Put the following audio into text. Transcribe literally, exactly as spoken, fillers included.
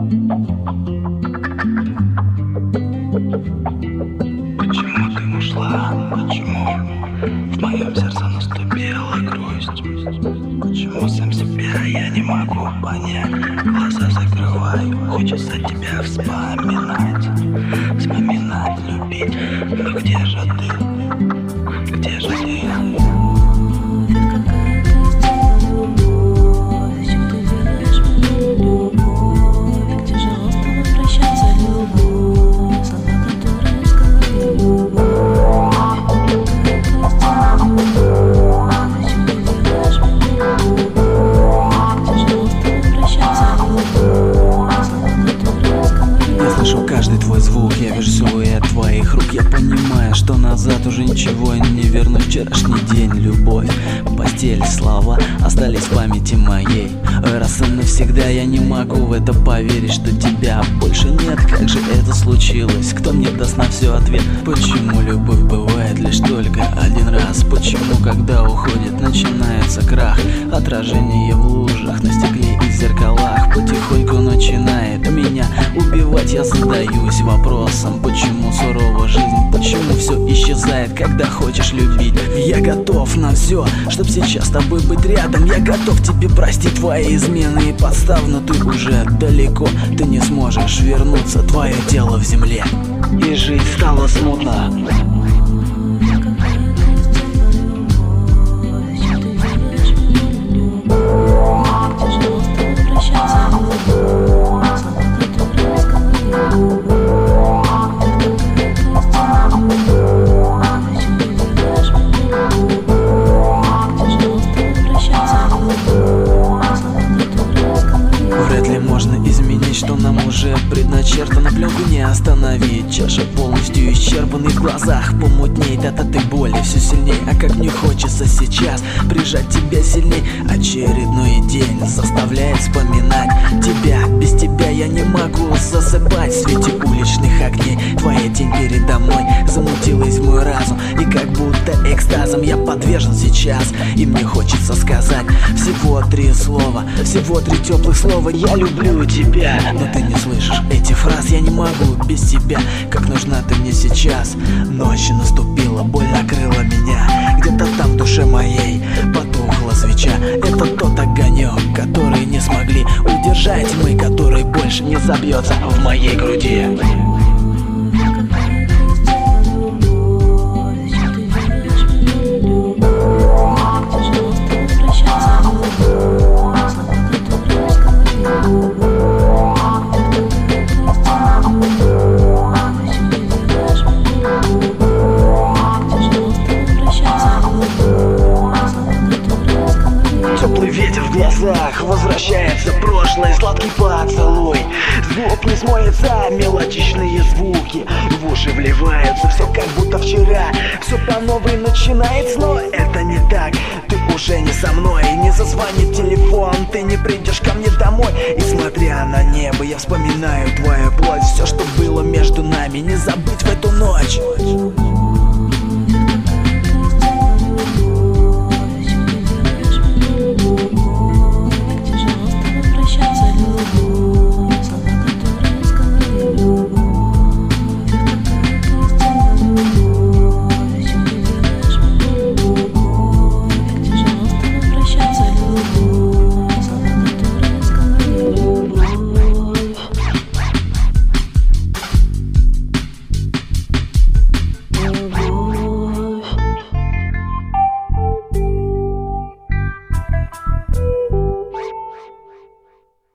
Почему ты ушла? Почему в моем сердце наступила грусть? Почему сам себя я не могу понять? Глаза закрываю, хочется тебя вспоминать, вспоминать, любить. Но где же ты? Где же ты? Каждый твой звук, я вижу силуэт твоих рук. Я понимаю, что назад уже ничего не верну. Вчерашний день, любовь, постель, слова остались в памяти моей. Раз и навсегда я не могу в это поверить, что тебя больше нет. Как же это случилось? Кто мне даст на все ответ? Почему любовь бывает лишь только один раз? Почему, когда уходит, начинается крах? Отражение в лужах, на стекле и зеркалах потихоньку начинает меня убивать. Я задаюсь вопросом, почему сурова жизнь, почему все исчезает, когда хочешь любить. Я готов на все, чтоб сейчас с тобой быть рядом. Я готов тебе простить твои измены и подстав, но ты уже далеко, ты не сможешь вернуться, твое тело в земле, и жить стало смутно. Можно изменить, что нам уже предначертано. Пленку не остановить, чаша полностью исчерпана. В глазах помутнеет от этой боли все сильней. А как мне хочется сейчас прижать тебя сильней. Очередной день заставляет вспоминать тебя. Без тебя я не могу засыпать. В свете уличных огней твоя тень передо мной замутилась в мой разум. И как будто экстазом я подвержен сейчас. И мне хочется сказать всего три слова, всего три теплых слова: я люблю тебя. Но ты не слышишь эти фраз, я не могу без тебя. Как нужна ты мне сейчас. Ночь наступила, боль накрыла меня. Где-то там в душе моей потухла свеча. Это тот огонек, который не смогли удержать мы, который больше не забьется в моей груди. Теплый ветер в глазах, возвращается прошлое, сладкий поцелуй. Звук не смоется, мелодичные звуки в уши вливаются, все как будто вчера. Все по новой начинается, но это не так. Ты уже не со мной, не зазвонит телефон, ты не придешь ко мне домой. И смотря на небо, я вспоминаю твою плоть. Все, что было между нами, не забыть в эту ночь.